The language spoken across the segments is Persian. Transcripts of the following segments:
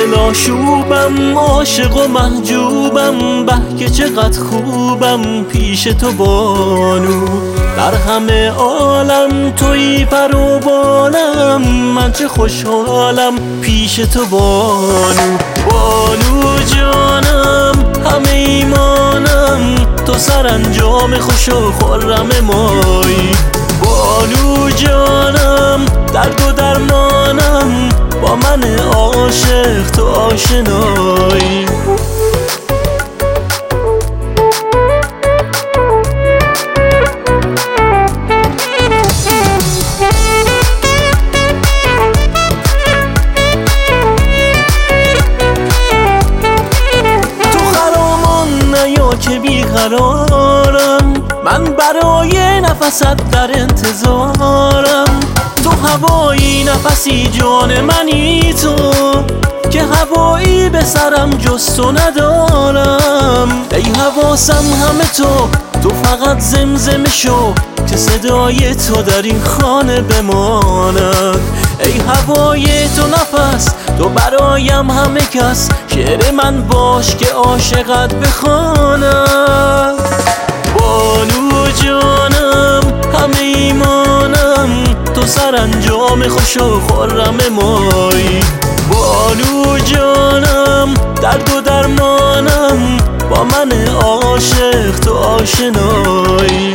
دل آشوبم، عاشق و محجوبم، به که چقدر خوبم پیش تو بانو. در همه عالم تویی پر و بالم، من چه خوشحالم پیش تو بانو. بانو جانم همه ایمانم، تو سرانجام خوش و خرم مایی. بانو جانم درد و درمانم، با من عاشق تو آشنایی. تو خرامان نیا که بیقرارم، من برای نفست در انتظارم. تو هوایی نفسی جان منی تو، که هوایی به سرم جز تو ندارم. ای حواسم همه تو فقط زمزمه شو، که صدای تو در این خانه بماند. ای هوای تو نفس، تو برایم همه کس، شعر من باش که عاشقت بخواند. بانو جانم همه ایمانم، تو سرانجام خوش و خرم مایی. بانو جانم درد و درمانم، با من عاشق تو آشنایی.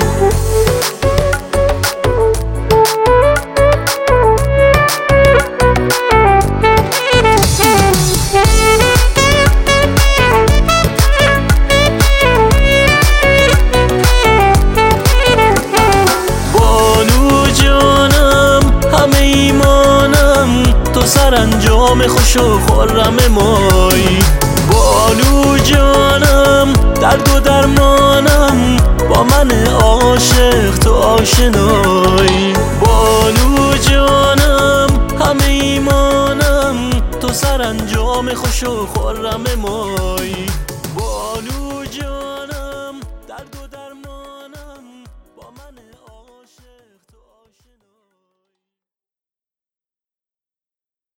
سرانجام خوش و خرم مایی. بانو جانم درد و درمانم، با من عاشق تو آشنایی. بانو جانم همه ایمانم، تو سرانجام خوش و خرم مایی.